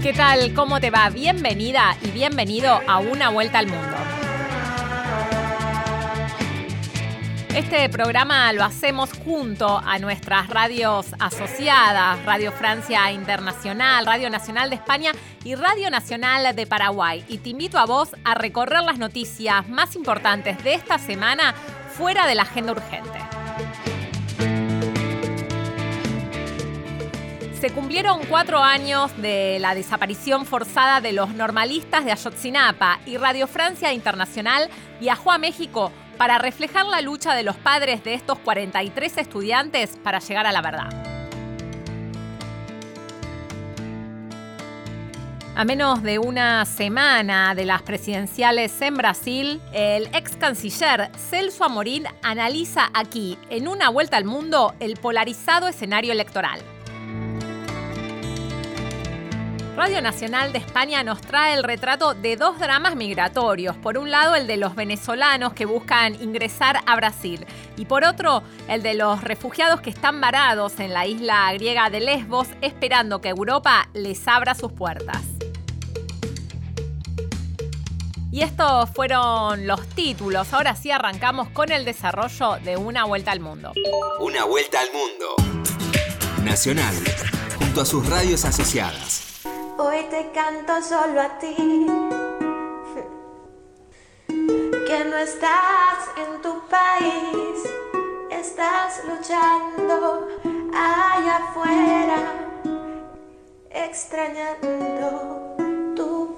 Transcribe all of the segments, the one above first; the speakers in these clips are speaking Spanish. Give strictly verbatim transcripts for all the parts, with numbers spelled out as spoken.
¿Qué tal? ¿Cómo te va? Bienvenida y bienvenido a Una Vuelta al Mundo. Este programa lo hacemos junto a nuestras radios asociadas, Radio Francia Internacional, Radio Nacional de España y Radio Nacional de Paraguay. Y te invito a vos a recorrer las noticias más importantes de esta semana fuera de la agenda urgente. Se cumplieron cuatro años de la desaparición forzada de los normalistas de Ayotzinapa y Radio Francia Internacional viajó a México para reflejar la lucha de los padres de estos cuarenta y tres estudiantes para llegar a la verdad. A menos de una semana de las presidenciales en Brasil, el ex canciller Celso Amorín analiza aquí, en Una Vuelta al Mundo, el polarizado escenario electoral. Radio Nacional de España nos trae el retrato de dos dramas migratorios. Por un lado, el de los venezolanos que buscan ingresar a Brasil. Y por otro, el de los refugiados que están varados en la isla griega de Lesbos, esperando que Europa les abra sus puertas. Y estos fueron los títulos. Ahora sí arrancamos con el desarrollo de Una Vuelta al Mundo. Una Vuelta al Mundo. Nacional, junto a sus radios asociadas. Hoy te canto solo a ti, que no estás en tu país, estás luchando allá afuera, extrañando tu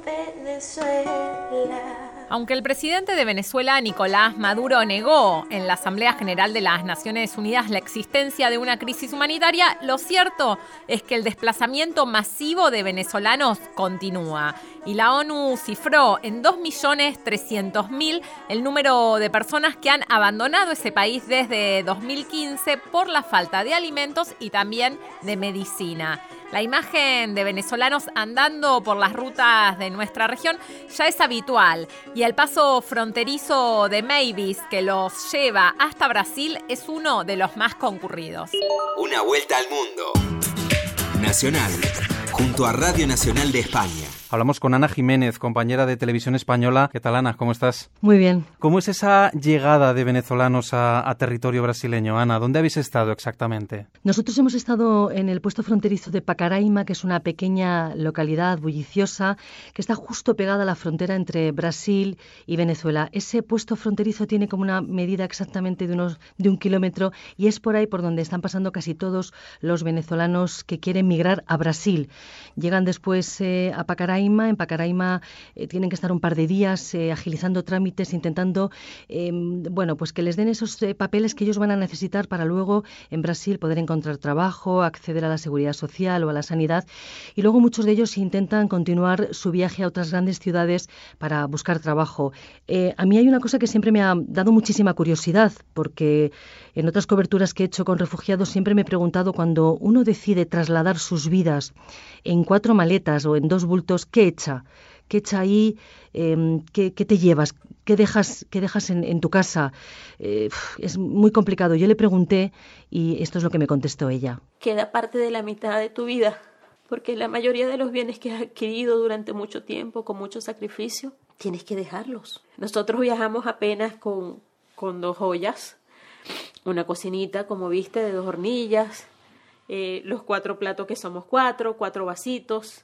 Venezuela. Aunque el presidente de Venezuela, Nicolás Maduro, negó en la Asamblea General de las Naciones Unidas la existencia de una crisis humanitaria, lo cierto es que el desplazamiento masivo de venezolanos continúa. Y la ONU cifró en dos millones trescientos mil el número de personas que han abandonado ese país desde dos mil quince por la falta de alimentos y también de medicina. La imagen de venezolanos andando por las rutas de nuestra región ya es habitual y el paso fronterizo de Mavis que los lleva hasta Brasil es uno de los más concurridos. Una Vuelta al Mundo. Nacional, junto a Radio Nacional de España. Hablamos con Ana Jiménez, compañera de Televisión Española. ¿Qué tal, Ana? ¿Cómo estás? Muy bien. ¿Cómo es esa llegada de venezolanos a, a territorio brasileño, Ana? ¿Dónde habéis estado exactamente? Nosotros hemos estado en el puesto fronterizo de Pacaraima, que es una pequeña localidad bulliciosa que está justo pegada a la frontera entre Brasil y Venezuela. Ese puesto fronterizo tiene como una medida exactamente de, unos, de un kilómetro y es por ahí por donde están pasando casi todos los venezolanos que quieren migrar a Brasil. Llegan después eh, a Pacaraima. En Pacaraima eh, tienen que estar un par de días eh, agilizando trámites, intentando eh, bueno, pues que les den esos eh, papeles que ellos van a necesitar para luego en Brasil poder encontrar trabajo, acceder a la seguridad social o a la sanidad. Y luego muchos de ellos intentan continuar su viaje a otras grandes ciudades para buscar trabajo. Eh, a mí hay una cosa que siempre me ha dado muchísima curiosidad, porque en otras coberturas que he hecho con refugiados siempre me he preguntado, cuando uno decide trasladar sus vidas en cuatro maletas o en dos bultos, ¿qué echa? ¿Qué echa ahí? Eh, ¿qué, ¿Qué te llevas? ¿Qué dejas, qué dejas en, en tu casa? Eh, es muy complicado. Yo le pregunté y esto es lo que me contestó ella. Queda parte de la mitad de tu vida, porque la mayoría de los bienes que has adquirido durante mucho tiempo, con mucho sacrificio, tienes que dejarlos. Nosotros viajamos apenas con, con dos ollas, una cocinita, como viste, de dos hornillas, eh, los cuatro platos que somos cuatro, cuatro vasitos,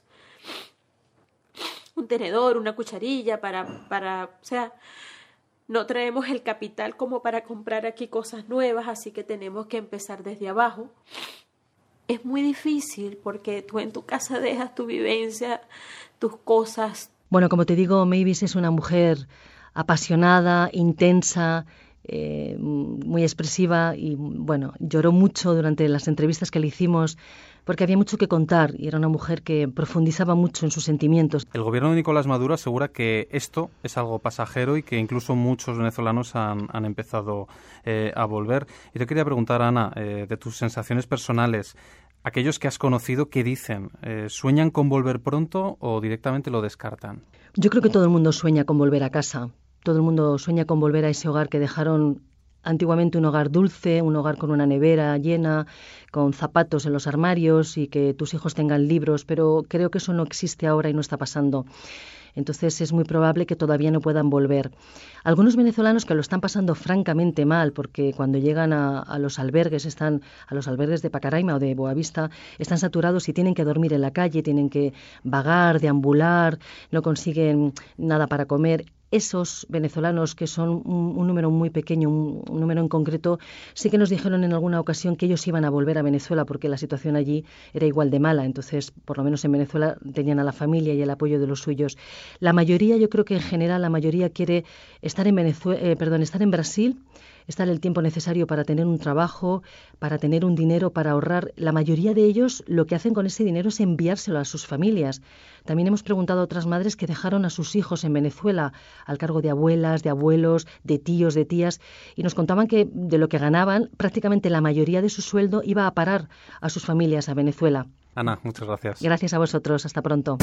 un tenedor, una cucharilla para, para, o sea, no traemos el capital como para comprar aquí cosas nuevas, así que tenemos que empezar desde abajo. Es muy difícil porque tú en tu casa dejas tu vivencia, tus cosas. Bueno, como te digo, Mavis es una mujer apasionada, intensa, eh, muy expresiva y, bueno, lloró mucho durante las entrevistas que le hicimos porque había mucho que contar y era una mujer que profundizaba mucho en sus sentimientos. El gobierno de Nicolás Maduro asegura que esto es algo pasajero y que incluso muchos venezolanos han, han empezado eh, a volver. Y te quería preguntar, Ana, eh, de tus sensaciones personales, aquellos que has conocido, ¿qué dicen? Eh, ¿Sueñan con volver pronto o directamente lo descartan? Yo creo que todo el mundo sueña con volver a casa. Todo el mundo sueña con volver a ese hogar que dejaron antiguamente un hogar dulce, un hogar con una nevera llena, con zapatos en los armarios y que tus hijos tengan libros, pero creo que eso no existe ahora y no está pasando. Entonces es muy probable que todavía no puedan volver. Algunos venezolanos que lo están pasando francamente mal, porque cuando llegan a, a los albergues, están a los albergues de Pacaraima o de Boavista, están saturados y tienen que dormir en la calle, tienen que vagar, deambular, no consiguen nada para comer. Esos venezolanos, que son un, un número muy pequeño, un, un número en concreto, sí que nos dijeron en alguna ocasión que ellos iban a volver a Venezuela porque la situación allí era igual de mala. Entonces, por lo menos en Venezuela tenían a la familia y el apoyo de los suyos. La mayoría, yo creo que en general, la mayoría quiere estar en Venezuela, eh, perdón, estar en Brasil, estar el tiempo necesario para tener un trabajo, para tener un dinero, para ahorrar. La mayoría de ellos lo que hacen con ese dinero es enviárselo a sus familias. También hemos preguntado a otras madres que dejaron a sus hijos en Venezuela al cargo de abuelas, de abuelos, de tíos, de tías, y nos contaban que de lo que ganaban, prácticamente la mayoría de su sueldo iba a parar a sus familias a Venezuela. Ana, muchas gracias. Gracias a vosotros. Hasta pronto.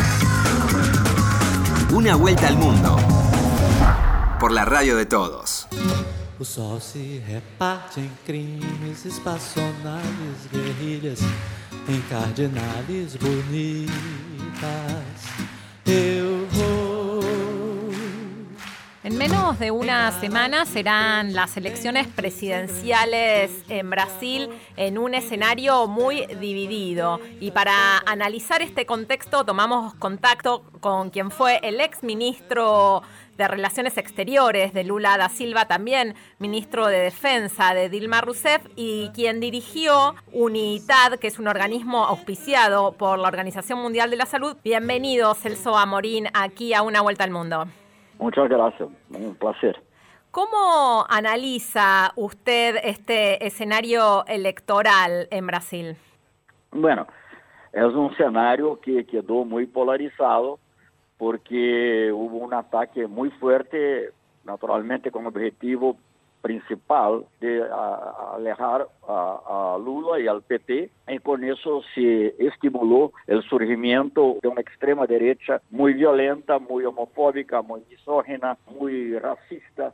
Una vuelta al mundo por la radio de todos. O sol se reparte em crimes, espaçonais, guerrilhas, em cardinales bonitas. Eu vou. En menos de una semana serán las elecciones presidenciales en Brasil, en un escenario muy dividido. Y para analizar este contexto tomamos contacto con quien fue el ex ministro de Relaciones Exteriores de Lula da Silva, también ministro de Defensa de Dilma Rousseff, y quien dirigió UNITAD, que es un organismo auspiciado por la Organización Mundial de la Salud. Bienvenido, Celso Amorín, aquí a Una Vuelta al Mundo. Muchas gracias, un placer. ¿Cómo analiza usted este escenario electoral en Brasil? Bueno, es un escenario que quedó muy polarizado porque hubo un ataque muy fuerte, naturalmente con objetivo principal de a, alejar a, a Lula y al P T, y con eso se estimuló el surgimiento de una extrema derecha muy violenta, muy homofóbica, muy misógina, muy racista,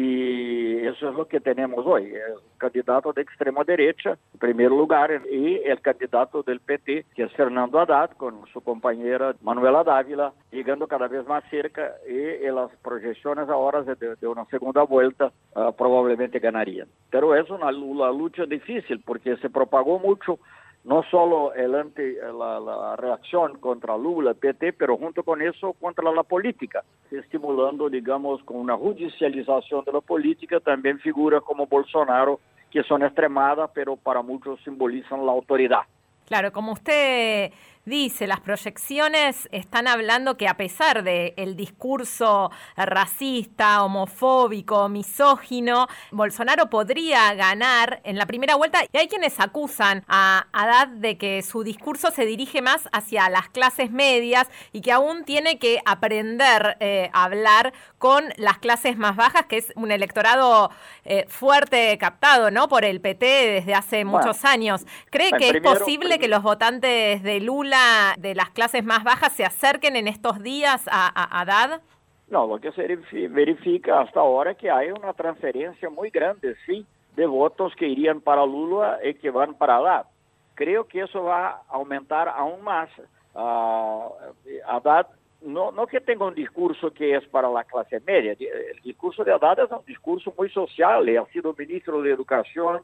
y eso es lo que tenemos hoy. Es un candidato de extrema derecha, en primer lugar, y el candidato del P T, que es Fernando Haddad, con su compañera Manuela Dávila, llegando cada vez más cerca, y en las proyecciones ahora de, de una segunda vuelta uh, probablemente ganarían. Pero es una, una lucha difícil porque se propagó mucho, no solo el anti, la, la reacción contra Lula, P T, pero junto con eso contra la política, estimulando, digamos, con una judicialización de la política, también figuras como Bolsonaro, que son extremadas, pero para muchos simbolizan la autoridad. Claro, como usted dice, las proyecciones están hablando que a pesar del discurso racista, homofóbico, misógino, Bolsonaro podría ganar en la primera vuelta, y hay quienes acusan a Haddad de que su discurso se dirige más hacia las clases medias y que aún tiene que aprender eh, a hablar con las clases más bajas, que es un electorado eh, fuerte captado, ¿no?, por el P T desde hace bueno, muchos años. ¿Cree que primero, es posible primero. que los votantes de Lula de las clases más bajas se acerquen en estos días a, a, a Haddad? No, lo que se verifica hasta ahora es que hay una transferencia muy grande, sí, de votos que irían para Lula y que van para Haddad. Creo que eso va a aumentar aún más. Uh, Haddad, no, no que tenga un discurso que es para la clase media, el discurso de Haddad es un discurso muy social, él ha sido ministro de Educación,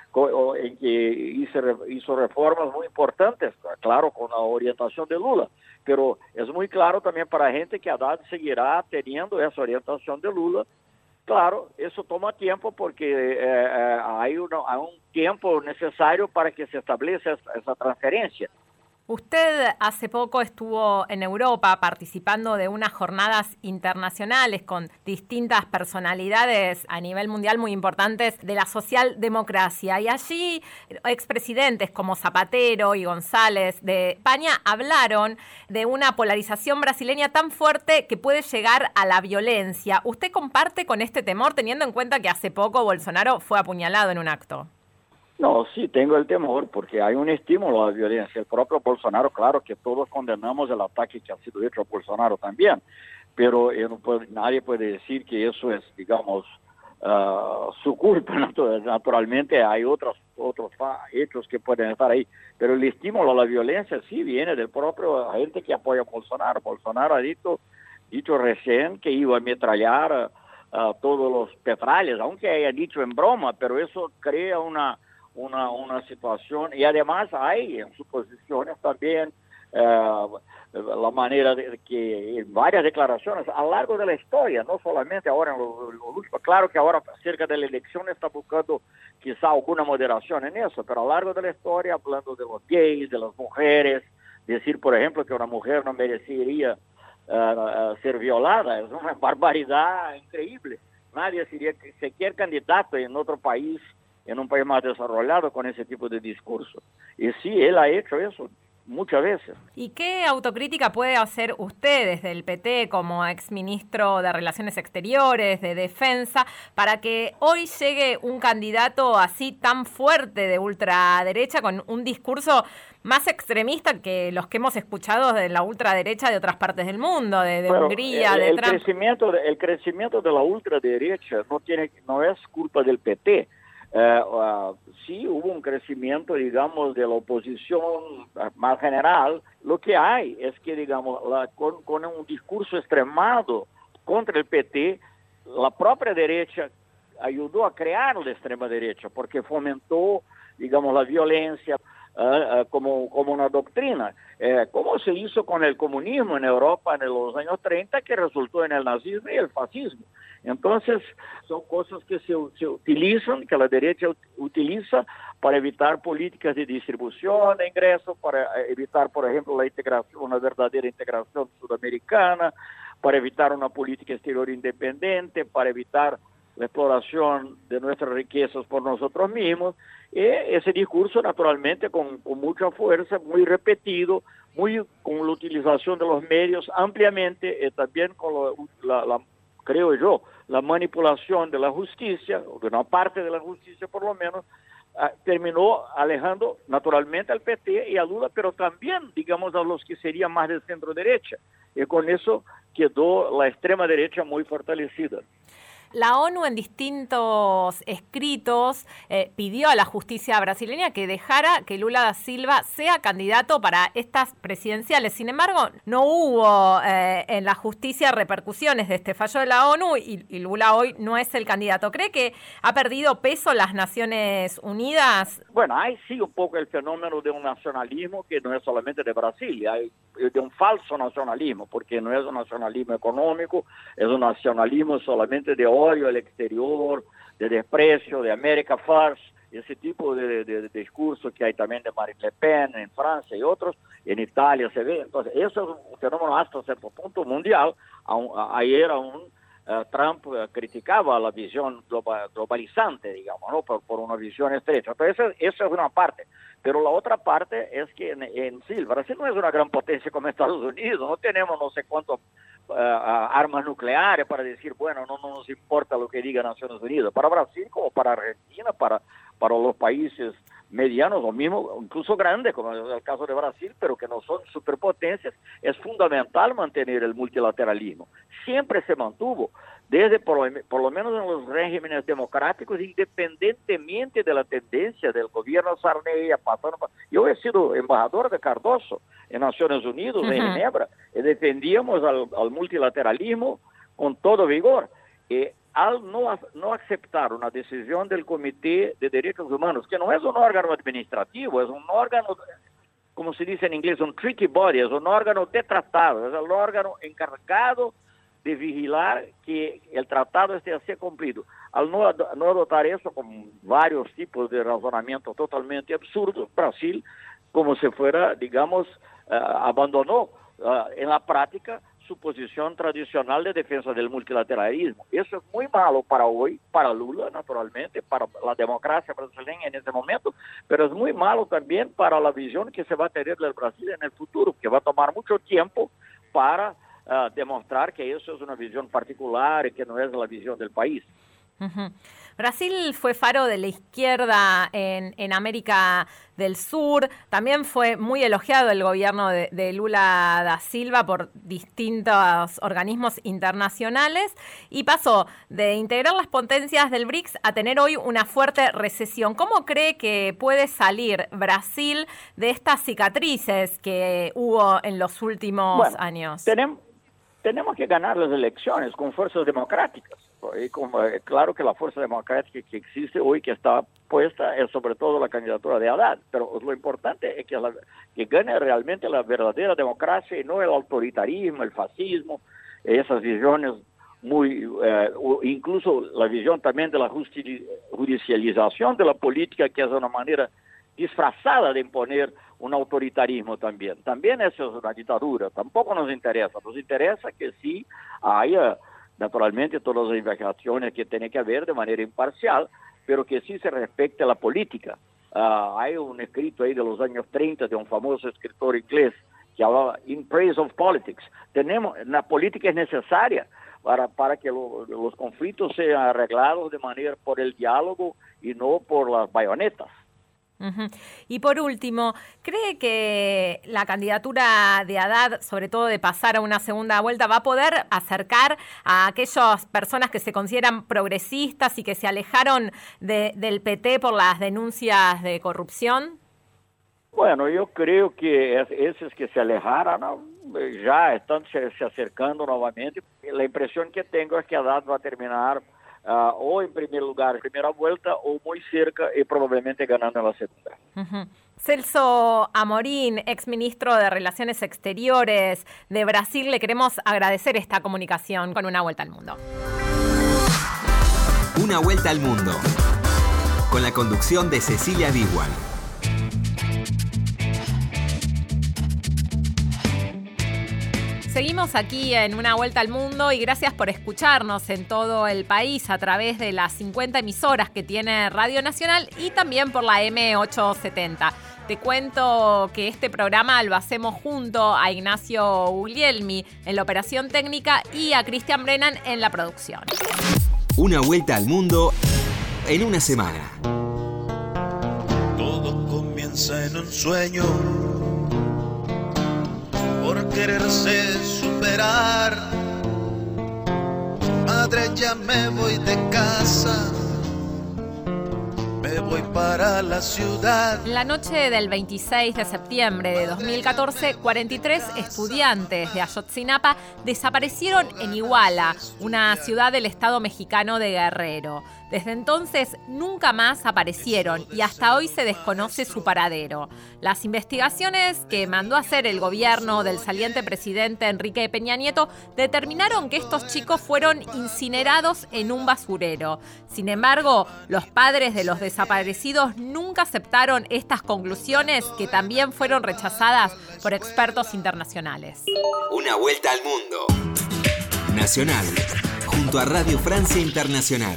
en que hizo, hizo reformas muy importantes, claro, con la orientación de Lula, pero es muy claro también para la gente que Haddad seguirá teniendo esa orientación de Lula. Claro, eso toma tiempo porque eh, hay, uno, hay un tiempo necesario para que se establezca esa, esa transferencia. Usted hace poco estuvo en Europa participando de unas jornadas internacionales con distintas personalidades a nivel mundial muy importantes de la socialdemocracia. Y allí expresidentes como Zapatero y González de España hablaron de una polarización brasileña tan fuerte que puede llegar a la violencia. ¿Usted comparte con este temor teniendo en cuenta que hace poco Bolsonaro fue apuñalado en un acto? No, sí, tengo el temor porque hay un estímulo a la violencia. El propio Bolsonaro, claro que todos condenamos el ataque que ha sido hecho a Bolsonaro también, pero yo no puedo, nadie puede decir que eso es, digamos, uh, su culpa, naturalmente hay otros, otros hechos que pueden estar ahí, pero el estímulo a la violencia sí viene del propio gente que apoya a Bolsonaro. Bolsonaro ha dicho, dicho recién que iba a ametrallar a uh, todos los petrales, aunque haya dicho en broma, pero eso crea una, una, una situación, y además hay en suposiciones también uh, la manera de que en varias declaraciones a lo largo de la historia, no solamente ahora en lo, lo último, claro que ahora acerca de la elección está buscando quizá alguna moderación en eso, pero a lo largo de la historia, hablando de los gays, de las mujeres, decir, por ejemplo, que una mujer no merecería uh, uh, ser violada, es una barbaridad increíble. Nadie sería sequer candidato en otro país, en un país más desarrollado, con ese tipo de discurso. Y sí, él ha hecho eso muchas veces. ¿Y qué autocrítica puede hacer usted desde el P T como exministro de Relaciones Exteriores, de Defensa, para que hoy llegue un candidato así tan fuerte de ultraderecha con un discurso más extremista que los que hemos escuchado de la ultraderecha de otras partes del mundo, de, de bueno, Hungría, el, de el Trump? Crecimiento de, el crecimiento de la ultraderecha no, tiene, no es culpa del P T. Uh, uh, sí hubo un crecimiento, digamos, de la oposición más general. Lo que hay es que, digamos, la, con, con un discurso extremado contra el P T, la propia derecha ayudó a crear la extrema derecha, porque fomentó, digamos, la violencia uh, uh, como, como una doctrina, uh, como se hizo con el comunismo en Europa en los años treinta, que resultó en el nazismo y el fascismo. Entonces, son cosas que se, se utilizan, que la derecha utiliza para evitar políticas de distribución de ingresos, para evitar, por ejemplo, la integración, una verdadera integración sudamericana, para evitar una política exterior independiente, para evitar la exploración de nuestras riquezas por nosotros mismos. Y ese discurso, naturalmente, con, con mucha fuerza, muy repetido, muy con la utilización de los medios ampliamente, y también con lo, la, la creo yo, la manipulación de la justicia, o de una parte de la justicia por lo menos, uh, terminó alejando naturalmente al P T y a Lula, pero también, digamos, a los que serían más de centro derecha. Y con eso quedó la extrema derecha muy fortalecida. La ONU en distintos escritos eh, pidió a la justicia brasileña que dejara que Lula da Silva sea candidato para estas presidenciales. Sin embargo, no hubo eh, en la justicia repercusiones de este fallo de la ONU y, y Lula hoy no es el candidato. ¿Cree que ha perdido peso las Naciones Unidas? Bueno, hay sí un poco el fenómeno de un nacionalismo que no es solamente de Brasil, hay de un falso nacionalismo, porque no es un nacionalismo económico, es un nacionalismo solamente de odio al exterior, de desprecio, de America First, ese tipo de, de, de discurso que hay también de Marine Le Pen en Francia y otros, en Italia se ve. Entonces, eso es un fenómeno hasta cierto punto mundial. Ayer aún uh, Trump uh, criticaba la visión global, globalizante, digamos, ¿no? por, por una visión estrecha. Entonces, eso es una parte. Pero la otra parte es que en, en sí, Brasil no es una gran potencia como Estados Unidos, no tenemos no sé cuántos uh, armas nucleares para decir, bueno, no, no nos importa lo que diga Naciones Unidas. Para Brasil, como para Argentina, para, para los países medianos o mismo, incluso grandes, como es el caso de Brasil, pero que no son superpotencias, es fundamental mantener el multilateralismo. Siempre se mantuvo, desde por, por lo menos en los regímenes democráticos, independientemente de la tendencia del gobierno Sarney, pasando por... Yo he sido embajador de Cardoso en Naciones Unidas, uh-huh. en Ginebra, y defendíamos al, al multilateralismo con todo vigor. Y al no, no aceptar una decisión del Comité de Derechos Humanos, que no es un órgano administrativo, es un órgano, como se dice en inglés, un tricky body, es un órgano de tratado, es el órgano encargado de vigilar que el tratado esté a ser cumplido. Al no, no adoptar eso con varios tipos de razonamiento totalmente absurdos, Brasil, como si fuera, digamos, uh, abandonó uh, en la práctica su posición tradicional de defensa del multilateralismo. Eso es muy malo para hoy, para Lula, naturalmente, para la democracia brasileña en este momento, pero es muy malo también para la visión que se va a tener del Brasil en el futuro, que va a tomar mucho tiempo para Uh, demostrar que eso es una visión particular y que no es la visión del país. Uh-huh. Brasil fue faro de la izquierda en, en América del Sur. También fue muy elogiado el gobierno de, de Lula da Silva por distintos organismos internacionales y pasó de integrar las potencias del B R I C S a tener hoy una fuerte recesión. ¿Cómo cree que puede salir Brasil de estas cicatrices que hubo en los últimos bueno, años? Tenemos, tenemos que ganar las elecciones con fuerzas democráticas. Y como, eh, claro que la fuerza democrática que existe hoy, que está puesta, es sobre todo la candidatura de Haddad, pero lo importante es que, la, que gane realmente la verdadera democracia y no el autoritarismo, el fascismo, esas visiones muy, eh, incluso la visión también de la justi- judicialización de la política, que es una manera disfrazada de imponer un autoritarismo también. También eso es una dictadura, tampoco nos interesa, nos interesa que sí haya naturalmente todas las investigaciones que tiene que haber de manera imparcial, pero que sí se respete la política. Uh, hay un escrito ahí de los años treinta de un famoso escritor inglés que hablaba in praise of politics. Tenemos, la política es necesaria para, para que lo, los conflictos sean arreglados de manera por el diálogo y no por las bayonetas. Uh-huh. Y por último, ¿cree que la candidatura de Haddad, sobre todo de pasar a una segunda vuelta, va a poder acercar a aquellas personas que se consideran progresistas y que se alejaron de, del P T por las denuncias de corrupción? Bueno, yo creo que esos que se alejaron ¿no? ya están se, se acercando nuevamente. La impresión que tengo es que Haddad va a terminar Uh, o en primer lugar, en primera vuelta, o muy cerca y probablemente ganando en la segunda. Uh-huh. Celso Amorín, exministro de Relaciones Exteriores de Brasil, le queremos agradecer esta comunicación con Una Vuelta al Mundo. Una Vuelta al Mundo, con la conducción de Cecilia Biguan. Seguimos aquí en Una Vuelta al Mundo y gracias por escucharnos en todo el país a través de las cincuenta emisoras que tiene Radio Nacional y también por la eme ochocientos setenta. Te cuento que este programa lo hacemos junto a Ignacio Guglielmi en la operación técnica y a Cristian Brennan en la producción. Una Vuelta al Mundo en una semana. Todo comienza en un sueño. Por quererse superar, madre, ya me voy de casa, me voy para la ciudad. La noche del veintiséis de septiembre de dos mil catorce, cuarenta y tres estudiantes de Ayotzinapa desaparecieron en Iguala, una ciudad del estado mexicano de Guerrero. Desde entonces nunca más aparecieron y hasta hoy se desconoce su paradero. Las investigaciones que mandó a hacer el gobierno del saliente presidente Enrique Peña Nieto determinaron que estos chicos fueron incinerados en un basurero. Sin embargo, los padres de los desaparecidos nunca aceptaron estas conclusiones que también fueron rechazadas por expertos internacionales. Una Vuelta al Mundo. Nacional, junto a Radio Francia Internacional.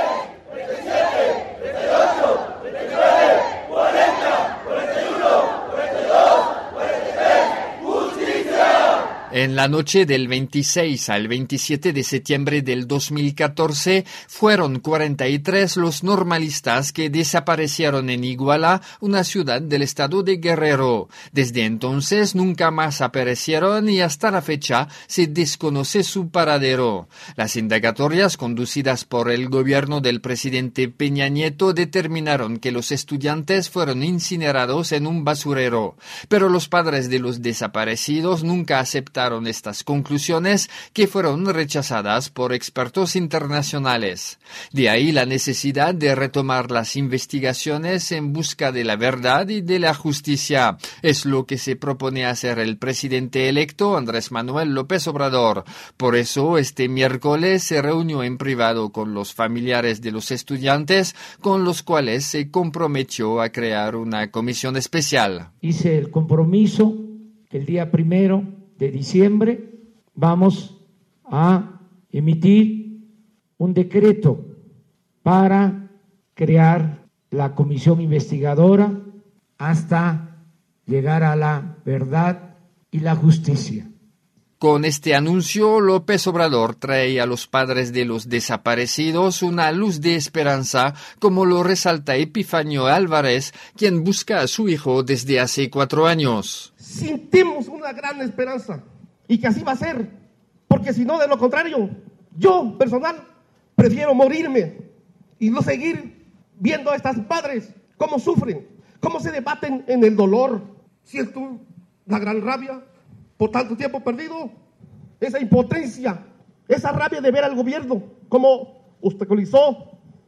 En la noche del veintiséis al veintisiete de septiembre del dos mil catorce, fueron cuarenta y tres los normalistas que desaparecieron en Iguala, una ciudad del estado de Guerrero. Desde entonces nunca más aparecieron y hasta la fecha se desconoce su paradero. Las indagatorias conducidas por el gobierno del presidente Peña Nieto determinaron que los estudiantes fueron incinerados en un basurero. Pero los padres de los desaparecidos nunca aceptaron estas conclusiones que fueron rechazadas por expertos internacionales. De ahí la necesidad de retomar las investigaciones en busca de la verdad y de la justicia. Es lo que se propone hacer el presidente electo Andrés Manuel López Obrador. Por eso, este miércoles se reunió en privado con los familiares de los estudiantes, con los cuales se comprometió a crear una comisión especial. Hice el compromiso que el día primero de diciembre vamos a emitir un decreto para crear la comisión investigadora hasta llegar a la verdad y la justicia. Con este anuncio, López Obrador trae a los padres de los desaparecidos una luz de esperanza, como lo resalta Epifanio Álvarez, quien busca a su hijo desde hace cuatro años. Sentimos una gran esperanza y que así va a ser, porque si no, de lo contrario, yo, personal, prefiero morirme y no seguir viendo a estas padres cómo sufren, cómo se debaten en el dolor. Siento la gran rabia por tanto tiempo perdido, esa impotencia, esa rabia de ver al gobierno como obstaculizó.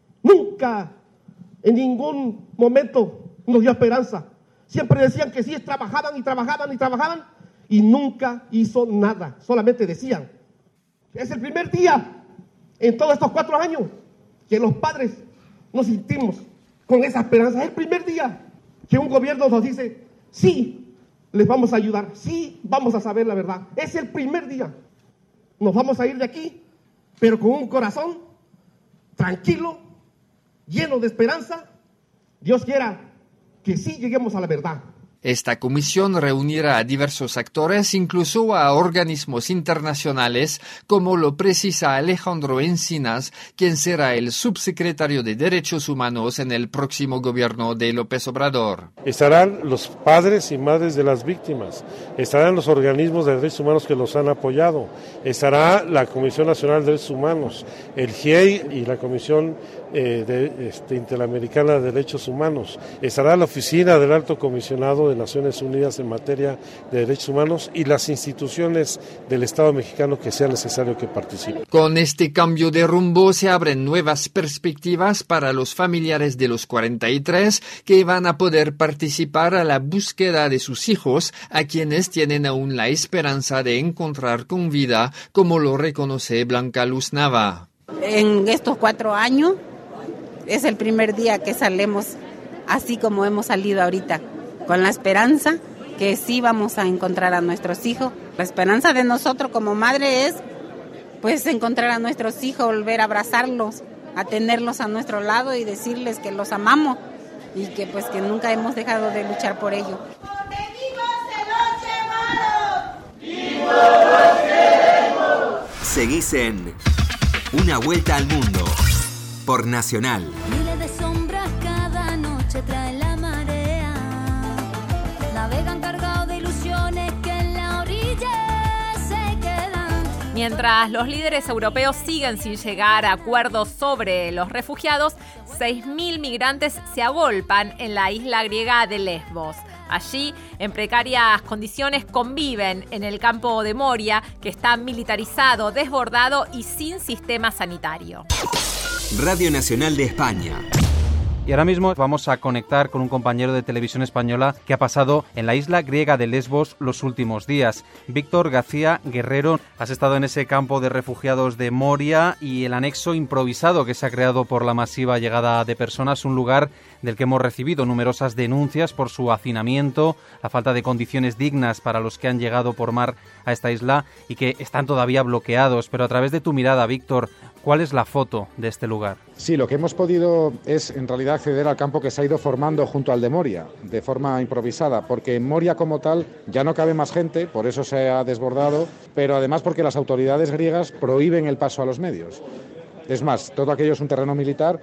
Nunca, en ningún momento nos dio esperanza. Siempre decían que sí, trabajaban y trabajaban y trabajaban y nunca hizo nada, solamente decían. Es el primer día en todos estos cuatro años que los padres nos sentimos con esa esperanza. Es el primer día que un gobierno nos dice, sí, les vamos a ayudar, sí, vamos a saber la verdad. Es el primer día. Nos vamos a ir de aquí, pero con un corazón tranquilo, lleno de esperanza. Dios quiera que sí lleguemos a la verdad. Esta comisión reunirá a diversos actores, incluso a organismos internacionales, como lo precisa Alejandro Encinas, quien será el subsecretario de Derechos Humanos en el próximo gobierno de López Obrador. Estarán los padres y madres de las víctimas, estarán los organismos de derechos humanos que los han apoyado, estará la Comisión Nacional de Derechos Humanos, el G I E I y la Comisión eh, de, este, Interamericana de Derechos Humanos, estará la Oficina del Alto Comisionado de Naciones Unidas en materia de derechos humanos y las instituciones del Estado mexicano que sea necesario que participen. Con este cambio de rumbo se abren nuevas perspectivas para los familiares de los cuarenta y tres que van a poder participar a la búsqueda de sus hijos, a quienes tienen aún la esperanza de encontrar con vida, como lo reconoce Blanca Luz Nava. En estos cuatro años es el primer día que salimos así como hemos salido ahorita, con la esperanza que sí vamos a encontrar a nuestros hijos. La esperanza de nosotros como madre es pues encontrar a nuestros hijos, volver a abrazarlos, a tenerlos a nuestro lado y decirles que los amamos y que pues que nunca hemos dejado de luchar por ellos. Seguís en Una Vuelta al Mundo por Nacional. Miles de sombras cada noche traen la marea. Navegan cargados de ilusiones que en la orilla se quedan. Mientras los líderes europeos siguen sin llegar a acuerdos sobre los refugiados, seis mil migrantes se agolpan en la isla griega de Lesbos. Allí, en precarias condiciones, conviven en el campo de Moria, que está militarizado, desbordado y sin sistema sanitario. Radio Nacional de España. Y ahora mismo vamos a conectar con un compañero de televisión española que ha pasado en la isla griega de Lesbos los últimos días. Víctor García Guerrero, has estado en ese campo de refugiados de Moria y el anexo improvisado que se ha creado por la masiva llegada de personas, un lugar del que hemos recibido numerosas denuncias por su hacinamiento, la falta de condiciones dignas para los que han llegado por mar a esta isla y que están todavía bloqueados. Pero a través de tu mirada, Víctor, ¿cuál es la foto de este lugar? Sí, lo que hemos podido es en realidad acceder al campo que se ha ido formando junto al de Moria, de forma improvisada, porque en Moria como tal ya no cabe más gente, por eso se ha desbordado, pero además porque las autoridades griegas prohíben el paso a los medios. Es más, todo aquello es un terreno militar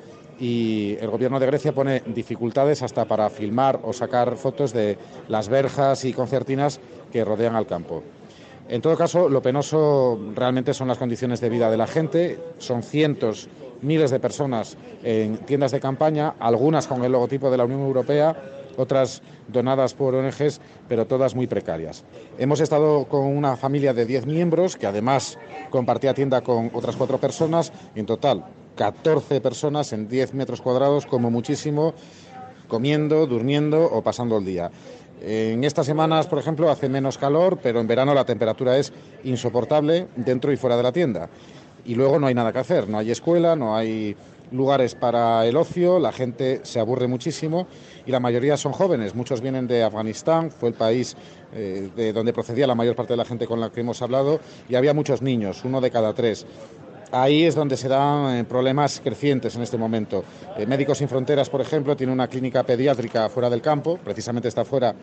y el gobierno de Grecia pone dificultades hasta para filmar o sacar fotos de las verjas y concertinas que rodean al campo. En todo caso, lo penoso realmente son las condiciones de vida de la gente. Son cientos, miles de personas en tiendas de campaña, algunas con el logotipo de la Unión Europea, otras donadas por O N Ges, pero todas muy precarias. Hemos estado con una familia de diez miembros, que además compartía tienda con otras cuatro personas, y en total catorce personas en diez metros cuadrados, como muchísimo, comiendo, durmiendo o pasando el día. En estas semanas, por ejemplo, hace menos calor, pero en verano la temperatura es insoportable dentro y fuera de la tienda. Y luego no hay nada que hacer, no hay escuela, no hay lugares para el ocio, la gente se aburre muchísimo y la mayoría son jóvenes. Muchos vienen de Afganistán, fue el país eh, de donde procedía la mayor parte de la gente con la que hemos hablado, y había muchos niños, uno de cada tres. Ahí es donde se dan problemas crecientes en este momento. Eh, Médicos Sin Fronteras, por ejemplo, tiene una clínica pediátrica fuera del campo, precisamente está fuera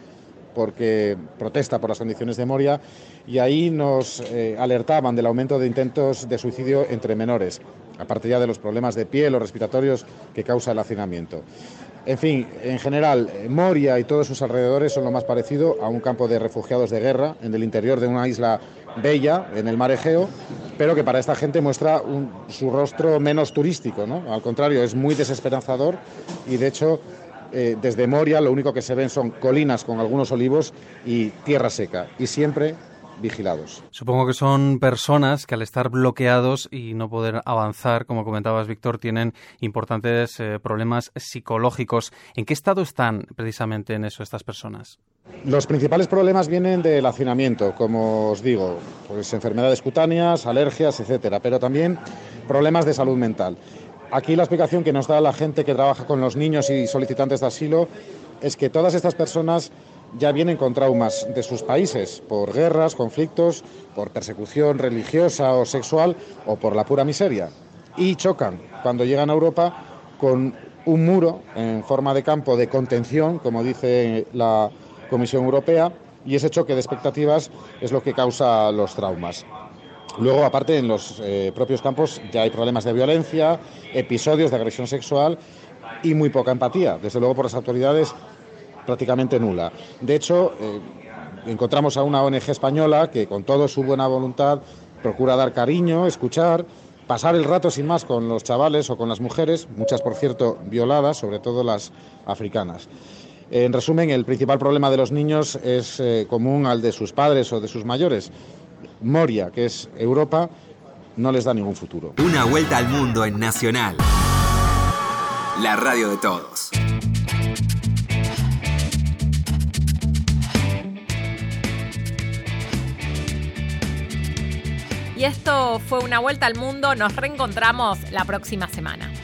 porque protesta por las condiciones de Moria, y ahí nos eh, alertaban del aumento de intentos de suicidio entre menores, aparte ya de los problemas de piel o respiratorios que causa el hacinamiento. En fin, en general, Moria y todos sus alrededores son lo más parecido a un campo de refugiados de guerra en el interior de una isla bella, en el mar Egeo, pero que para esta gente muestra un, su rostro menos turístico, ¿no? Al contrario, es muy desesperanzador y, de hecho, eh, desde Moria lo único que se ven son colinas con algunos olivos y tierra seca, y siempre vigilados. Supongo que son personas que al estar bloqueados y no poder avanzar, como comentabas, Víctor, tienen importantes eh, problemas psicológicos. ¿En qué estado están precisamente en eso estas personas? Los principales problemas vienen del hacinamiento, como os digo, pues enfermedades cutáneas, alergias, etcétera, pero también problemas de salud mental. Aquí la explicación que nos da la gente que trabaja con los niños y solicitantes de asilo es que todas estas personas ya vienen con traumas de sus países, por guerras, conflictos, por persecución religiosa o sexual o por la pura miseria. Y chocan cuando llegan a Europa con un muro en forma de campo de contención, como dice la Comisión Europea, y ese choque de expectativas es lo que causa los traumas. Luego, aparte, en los eh, propios campos ya hay problemas de violencia, episodios de agresión sexual y muy poca empatía, desde luego por las autoridades prácticamente nula. De hecho, eh, encontramos a una O N Ge española que con toda su buena voluntad procura dar cariño, escuchar, pasar el rato sin más con los chavales o con las mujeres, muchas por cierto violadas, sobre todo las africanas. En resumen, el principal problema de los niños es eh, común al de sus padres o de sus mayores. Moria, que es Europa, no les da ningún futuro. Una vuelta al mundo en Nacional, la radio de todos. Y esto fue Una Vuelta al Mundo. Nos reencontramos la próxima semana.